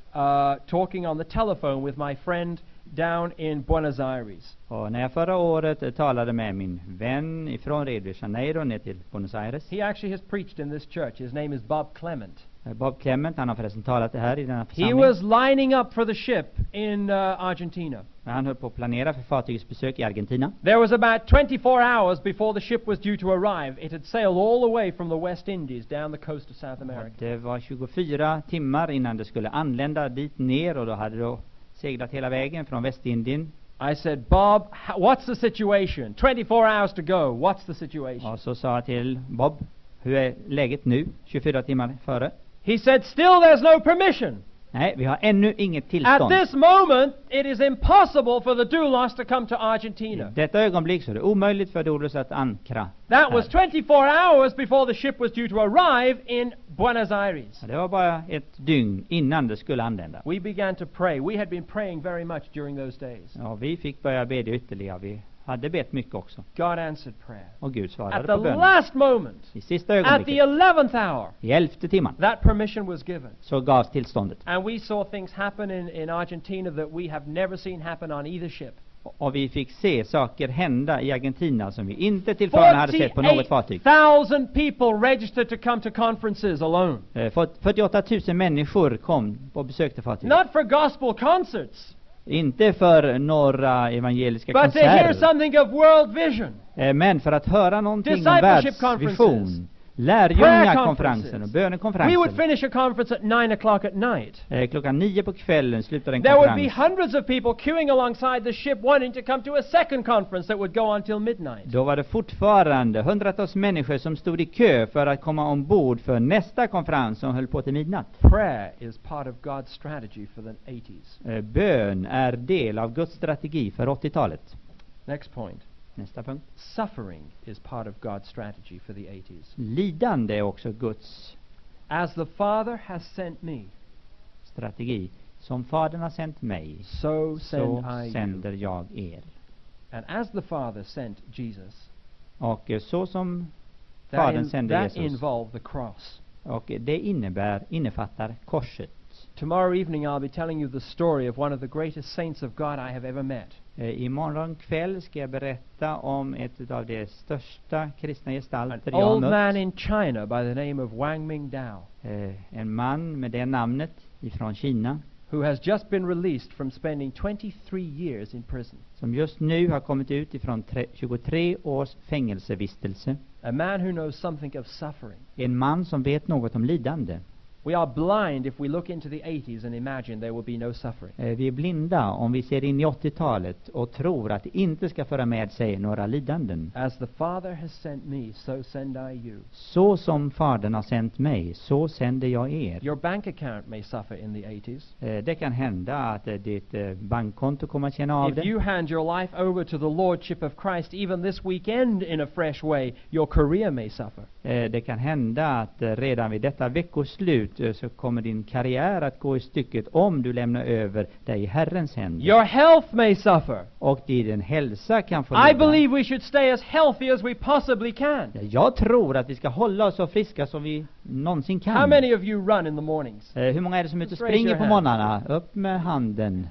uh, talking on the telephone with my friend down in Buenos Aires. Och när jag förra året eh, talade med min vän ifrån Rio de Janeiro ner till Buenos Aires, He actually has preached in this church. His name is Bob Clement. eh, Bob Clement, han har förresten talat det här i denna He församling. was lining up for the ship in uh, Argentina. Han höll på att planera för fartygets besök i Argentina. There was about twenty-four hours before the ship was due to arrive. It had sailed all the way from the West Indies down the coast of South America. Det var tjugofyra timmar innan det skulle anlända dit ner, och då hade det seglat hela vägen från Västindien. I said, Bob, how, what's the situation? twenty-four hours to go. What's the situation? Och så sa jag till Bob, hur är läget nu, tjugofyra timmar före? He said, still there's no permission. Nej, vi har ännu inget At tillstånd. this moment, it is impossible for the Doulos to come to Argentina. I detta ögonblick så är det omöjligt för Doulos att ankra. That was här. twenty-four hours before the ship was due to arrive in Buenos Aires. Ja, det var bara ett dygn innan det skulle anlända. We began to pray. We had been praying very much during those days. Ja, vi fick börja bedja ytterligare. Vi hade bett mycket också. God answered prayer. Och Gud At svarade the på bönen. last moment, I sista at the ögonblicket, eleventh hour, i elfte timman, that permission was given. så gavs tillståndet. And we saw things happen in, in Argentina that we have never seen happen on either ship. Och vi fick se saker hända i Argentina som vi inte tillförne hade sett på något fartyg. forty-eight thousand people registered to come to conferences alone. Eh, fyrtioåtta tusen människor kom och besökte fartyget. Not for gospel concerts, Inte för några evangeliska but to hear konserter, something of world vision. eh, men för att höra någonting om Discipleship världsvision, conferences. Prayer lärjungakonferensen och conferences. bönekonferensen. We would finish a conference at nine o'clock at night. Eh, klockan nio på kvällen slutade en There would be konferens. hundreds of people queuing alongside the ship wanting to come to a second conference that would go until midnight. Då var det fortfarande hundratals människor som stod i kö för att komma ombord för nästa konferens som höll på till midnatt. Prayer is part of God's strategy for the eighties. Eh, bön är del av Guds strategi för åttiotalet. Next point. Nästa punkt. Suffering is part of God's strategy for the eighties. Lidande är också Guds As the Father has sent me, strategi. Som Fadern har sänt mig, so send så I you. sänder jag er. And as the Father sent Jesus, Och eh, så som that, Fadern in, sände that Jesus, involved the cross. och det innebär, innefattar korset. Tomorrow evening I'll be telling you the story of one of the greatest saints of God I have ever met. Eh, imorgon kväll ska jag berätta om ett av de största kristna An gestalter jag har old man mött. in China by the name of Wang Mingdao, Eh, en man med det namnet ifrån Kina, who has just been released from spending twenty-three years in prison. som just nu har kommit ut ifrån tre, tjugotre års fängelsevistelse. A man who knows something of suffering. En man som vet något om lidande. We are blind if we look into the eighties and imagine there will be no suffering. Eh, vi är blinda om vi ser in i åttiotalet och tror att det inte ska föra med sig några lidanden. As the Father has sent me, so send I you. Så som Fadern har sänt mig, så sänder jag er. Your bank account may suffer in the eighties. Eh, det kan hända att eh, ditt eh, bankkonto kommer att känna av If det. you hand your life over to the Lordship of Christ, even this weekend in a fresh way, your career may suffer. Eh, det kan hända att eh, redan vid detta veckoslut eh, så kommer din karriär att gå i stycket om du lämnar över dig i Herrens händer. Your health may suffer. Och din hälsa kan få I lida. believe we should stay as healthy as we possibly can. Ja, jag tror att vi ska hålla oss så friska som vi någonsin kan. How many of you run in the mornings? Eh, hur många är det som är ute och Just raise springer your på hand. morgnarna? Upp med handen.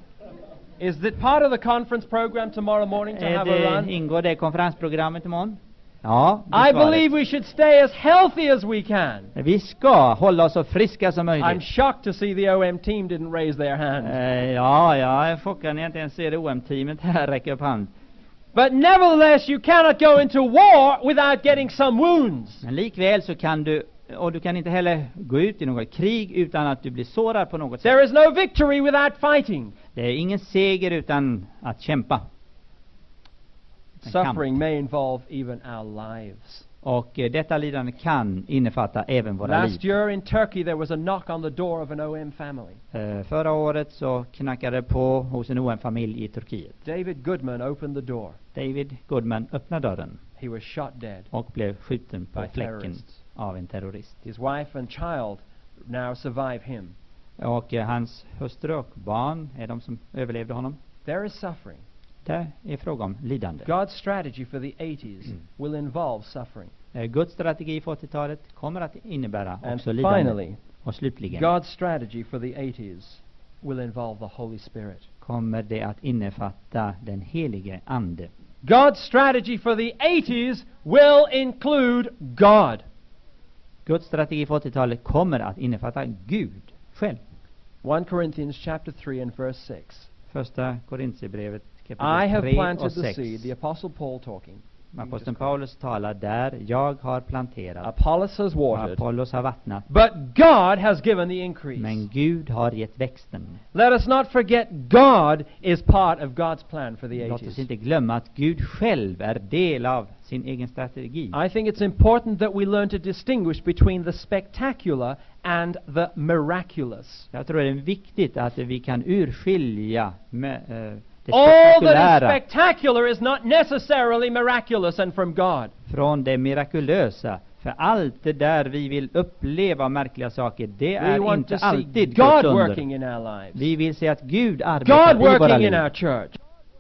Is it part of the conference program tomorrow morning to Är have a det, run? ingår det i konferensprogrammet imorgon? Ja, det I ska det. believe we should stay as healthy as we can. Vi ska hålla oss så friska som I'm möjligt. shocked to see the O M team didn't raise their hand. Eh, ja, jag är chockad när jag inte ens ser O M-teamet här räcka upp hand. But nevertheless, you cannot go into war without getting some wounds. Men likväl så kan du, och du kan inte heller gå ut i något krig utan att du blir sårad på något sätt. There is no victory without fighting. Det är ingen seger utan att kämpa. En kamp. Suffering may involve even our lives. Och eh, detta lidande kan innefatta även våra Last liv. year in Turkey, there was a knock on the door of an O M family. Eh, förra året så knackade det på hos en O M-familj i Turkiet. David Goodman opened the door. David Goodman öppnade dörren He was shot dead. och blev skjuten på By fläcken terrorists. av en terrorist. His wife and child now survive him. Och eh, hans hustru och barn är de som överlevde honom. There is suffering. Det är fråga om lidande. God's strategy for the eighties will involve suffering. Eh, Guds strategi för åttiotalet kommer att innebära And också lidande. finally, Och slutligen, God's strategy for the eighties will involve the Holy Spirit. kommer det att innefatta den helige ande. God's strategy for the eighties will include God. Guds strategi för åttiotalet kommer att innefatta Gud själv. First Corinthians chapter three and verse six. Första Korintierbrevet I kapitel have tre planted och the sex. seed, the apostle Paul talking. Aposteln Paulus talar där, jag har planterat, Apollos has och watered, Apollos har vattnat, but God has given the increase. men Gud har gett växten. Let us not forget God is part of God's plan for the Låt oss eighties. inte glömma att Gud själv är del av sin egen strategi. I think it's important that we learn to distinguish between the spectacular and the miraculous. Jag tror det är viktigt att vi kan urskilja med, eh, det All that is spektakulära spectacular is not necessarily miraculous and from God. från det mirakulösa. För allt det där vi vill uppleva märkliga saker, det We är want inte to see alltid God Guds working under. in our lives. Vi vill se att Gud arbetar God i våra working in liv. our church.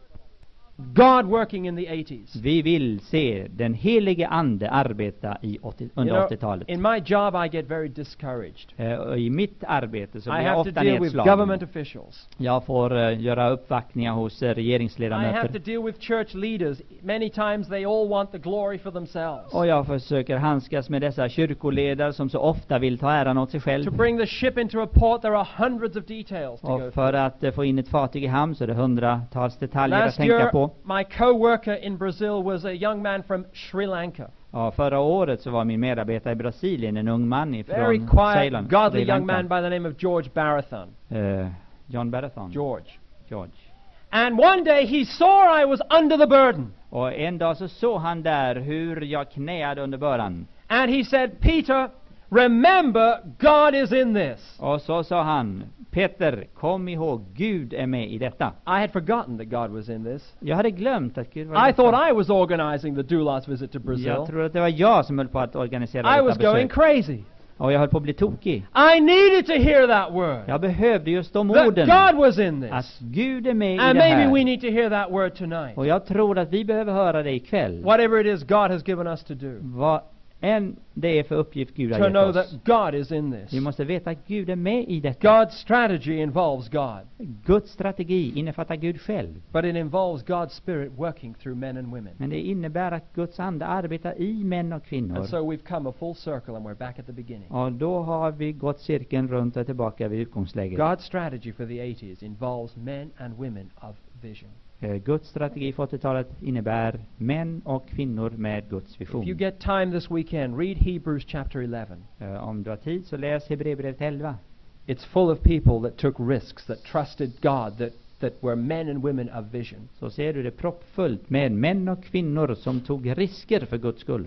God working in the eighties. Vi vill se den helige ande arbeta i åttio, You under know, åttiotalet. in my job I get very discouraged. Eh, och I mitt arbete så I blir jag have to ofta deal with nedslagen. government officials. Jag får eh, göra uppvaktningar hos eh, I have to regeringsledamöter. deal with church leaders. Many times they all want the glory for themselves. Och jag försöker handskas med dessa kyrkoledare som så ofta vill ta äran åt sig To själv. bring the ship into a port, there are hundreds of details to go Och through. för att eh, få in ett fartyg i hamn så är det hundratals detaljer att Last tänka year, på. my co-worker in Brazil was a young man from Sri Lanka. Ja, förra året så var min medarbetare i Brasilien en ung man Very ifrån quiet, Ceylon, godly Sri young Lanka. man by the name of George Barathon. Eh, John Barathon. George. George. And one day he saw I was under the burden. Och en dag så såg han där hur jag knäade under bördan. And he said, Peter, remember God is in this. Och så sa han, Peter, kom ihåg, Gud är med i detta. I had forgotten that God was in this. Jag hade glömt att Gud var i I detta. thought I was organizing the doulas visit to Brazil. Jag tror att det var jag som höll på att organisera I detta was going besök. crazy. Och jag höll på att bli tokig. I needed to hear that word. Jag behövde just de That orden. God was in this. Att Gud är med i And det maybe we här. need to hear that word tonight. Och jag tror att vi behöver höra det ikväll. Whatever it is God has given us to do. Vad än det är för uppgift Gud har To know gett that oss. God is in this. Vi måste veta att Gud är med i detta. God's strategy involves God, Guds strategi innefattar Gud själv. but it involves God's Spirit working through men and women. Men det innebär att Guds ande arbetar i män och kvinnor. And so we've come a full circle and we're back at the beginning. Och då har vi gått cirkeln runt och tillbaka vid utgångsläget. God's strategy for the eighties involves men and women of vision. Eh, Guds strategi för åttiotalet innebär män och kvinnor med Guds vision. If you get time this weekend, read Hebrews chapter eleven. Eh, Om du har tid så läs Hebreerbrevet elva. It's full of people that took risks, that trusted God, that, that were men and women of vision. Så ser du det proppfullt med män och kvinnor som tog risker för Guds skull.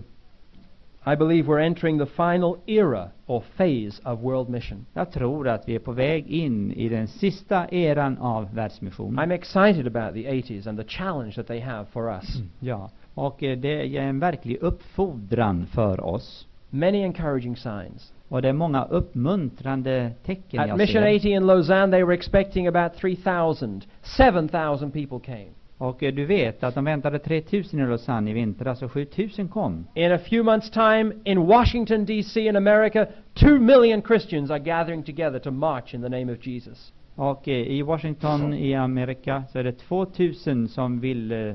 I believe we're entering the final era or phase of world mission. Jag tror att vi är på väg in i den sista eran av världsmission. I'm excited about the eighties and the challenge that they have for us. Ja, och eh, det är en verklig uppfordran för oss. Many encouraging signs. Och det är många uppmuntrande tecken At jag Mission ser. eighty in Lausanne, they were expecting about three thousand. seven thousand people came. Och eh, du vet att de väntade tre tusen i Lausanne i vintras och sju tusen kom. In a few months' time, in Washington, D C in America, two million Christians are gathering together to march in the name of Jesus. Och eh, i Washington i Amerika så är det två tusen som vill... Eh,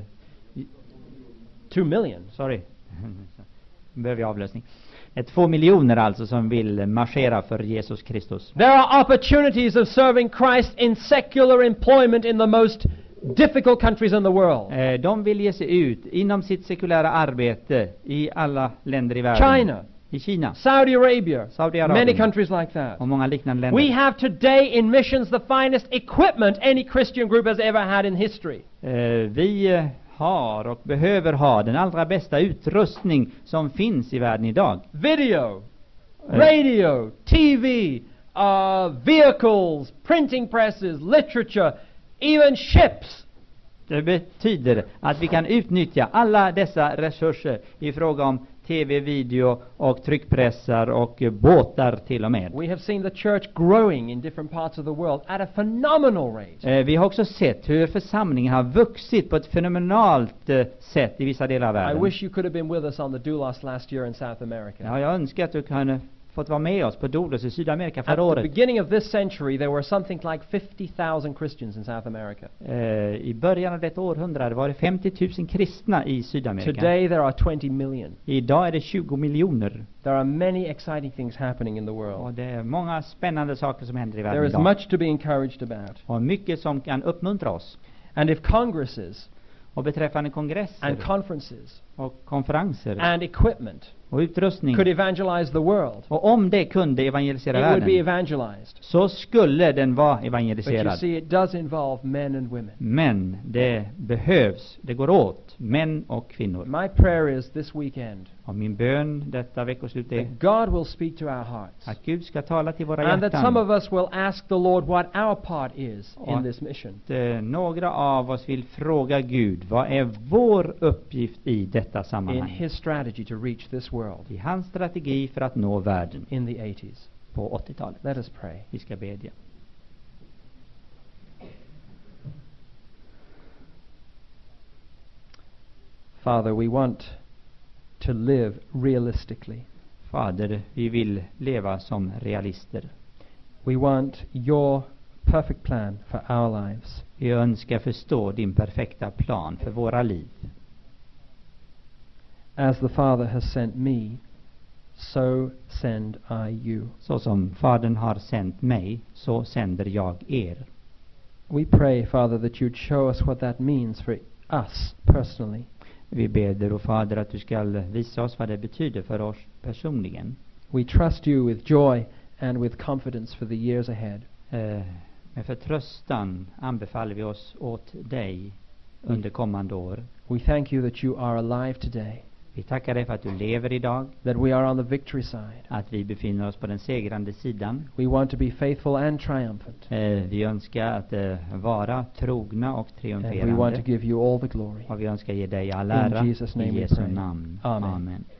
Two million. sorry. Nu behöver jag avlösning. Det är två miljoner alltså som vill marschera för Jesus Kristus. There are opportunities of serving Christ in secular employment in the most difficult countries in the world. Eh, de vill ge sig ut inom sitt sekulära arbete i alla länder i världen. China, I Kina. Saudi Arabia, Saudiarabien. many countries like that. Och många liknande länder. We have today in missions the finest equipment any Christian group has ever had in history. Eh, vi eh, har och behöver ha den allra bästa utrustning som finns i världen idag. Video, Eh, radio, T V, uh, vehicles, printing presses, literature, even ships. Det betyder att vi kan utnyttja alla dessa resurser i fråga om tv, video och tryckpressar och eh, båtar till och med. We have seen the church growing in different parts of the world at a phenomenal rate. Eh, vi har också sett hur församlingen har vuxit på ett fenomenalt eh, sätt i vissa delar av I världen. wish you could have been with us on the doulos last year in South America. Ja, jag önskar att du kunde fått vara med oss på Dodos i Sydamerika At förra the året. beginning of this century, there were something like fifty thousand Christians in South America. Eh, I början av detta århundrade var det femtio tusen kristna i Sydamerika. Today, there are twenty million. Idag är det tjugo miljoner. There are many exciting things happening in the world. Och det är många spännande saker som händer i There världen is idag. much to be encouraged about. Och mycket som kan uppmuntra oss. And if congresses Och beträffande kongresser and conferences och konferenser and equipment och utrustning, could evangelize the world, och om det kunde evangelisera it would be världen, evangelized. så skulle den vara But you evangeliserad. see, it does involve men and women. Men det behövs, det går åt, män och kvinnor. My prayer is this weekend Och min bön detta veckoslut är that God will speak to our hearts, att Gud ska tala till våra and that some hjärtan. of us will ask the Lord what our part is in Och this mission. att eh, några av oss vill fråga Gud, vad är vår uppgift i detta In sammanhang? His strategy to reach this world I hans strategi för att nå världen in the eighties. på åttiotalet. Let us pray. Vi ska bedja. Father, we want to live realistically. Fader, vi vill leva som realister. We want your perfect plan for our lives. Vi önskar förstå din perfekta plan för våra liv. As the Father has sent me, so send I you. Så som Fadern har sänt mig, så sänder jag er. We pray, Father, that you'd show us what that means for us personally. Vi ber, och Fader, att du ska visa oss vad det betyder för oss personligen. We trust you with joy and with confidence for the years ahead. Eh, med förtröstan anbefaller vi oss åt dig under kommande år. We thank you that you are alive today, Vi tackar dig för att du lever idag, that we are on the victory side. att vi befinner oss på den segrande sidan. We want to be faithful and triumphant, Eh, vi önskar att eh, vara trogna och and we triumferande. want to give you all the glory. Och vi önskar ge dig all In ära Jesus' name i we Jesu pray. namn. Amen. Amen.